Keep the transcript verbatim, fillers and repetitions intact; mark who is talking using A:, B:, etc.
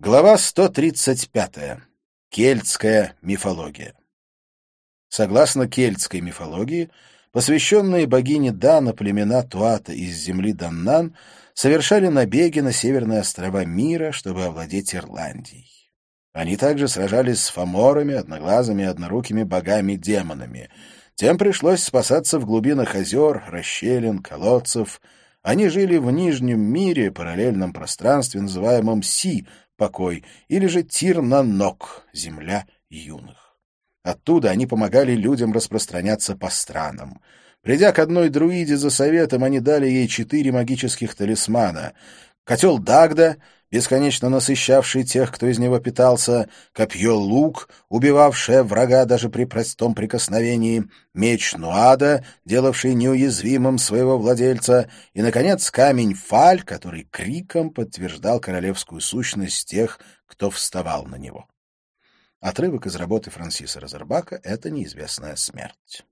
A: Глава сто тридцать пятая. Кельтская мифология. Согласно кельтской мифологии, посвященные богине Дана племена Туата из земли Даннан совершали набеги на северные острова мира, чтобы овладеть Ирландией. Они также сражались с фаморами, одноглазыми и однорукими богами-демонами. Тем пришлось спасаться в глубинах озер, расщелин, колодцев. Они жили в Нижнем мире, параллельном пространстве, называемом Си, покой, или же Тир-на-Нок, земля юных. Оттуда они помогали людям распространяться по странам. Придя к одной друиде за советом, они дали ей четыре магических талисмана. Котел Дагда, бесконечно насыщавший тех, кто из него питался, копье-лук, убивавшее врага даже при простом прикосновении, меч Нуада, делавший неуязвимым своего владельца, и, наконец, камень-фаль, который криком подтверждал королевскую сущность тех, кто вставал на него. Отрывок из работы Франсиса Розербака «Это неизвестная смерть».